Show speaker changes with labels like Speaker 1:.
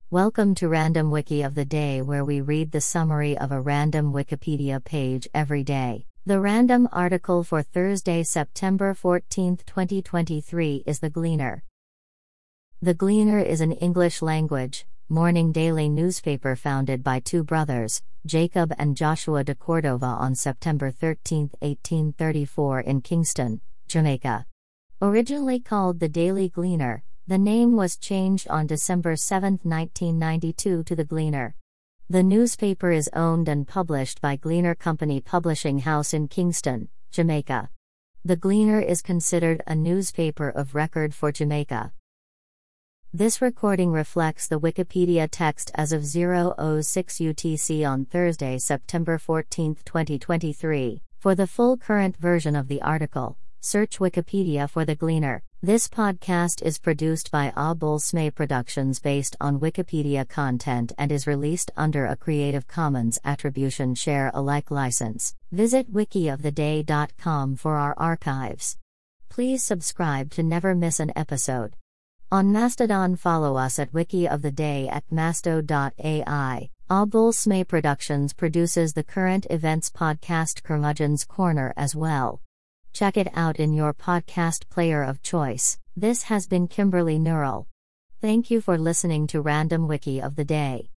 Speaker 1: Welcome to Random Wiki of the Day, where we read the summary of a random Wikipedia page every day. The random article for Thursday, September 14, 2023 is The Gleaner. The Gleaner is an English-language, morning daily newspaper founded by two brothers, Jacob and Joshua de Cordova, on September 13, 1834 in Kingston, Jamaica. Originally called the Daily Gleaner, the name was changed on December 7, 1992 to The Gleaner. The newspaper is owned and published by Gleaner Company Publishing House in Kingston, Jamaica. The Gleaner is considered a newspaper of record for Jamaica. This recording reflects the Wikipedia text as of 0:06 UTC on Thursday, September 14, 2023. For the full current version of the article, search Wikipedia for The Gleaner. This podcast is produced by Abul Smay Productions based on Wikipedia content and is released under a Creative Commons Attribution Share Alike license. Visit wikioftheday.com for our archives. Please subscribe to never miss an episode. On Mastodon, follow us at Wiki of the Day at masto.ai. Abul Smay Productions produces the current events podcast Curmudgeon's Corner as well. Check it out in your podcast player of choice. This has been Kimberly Neural. Thank you for listening to Random Wiki of the Day.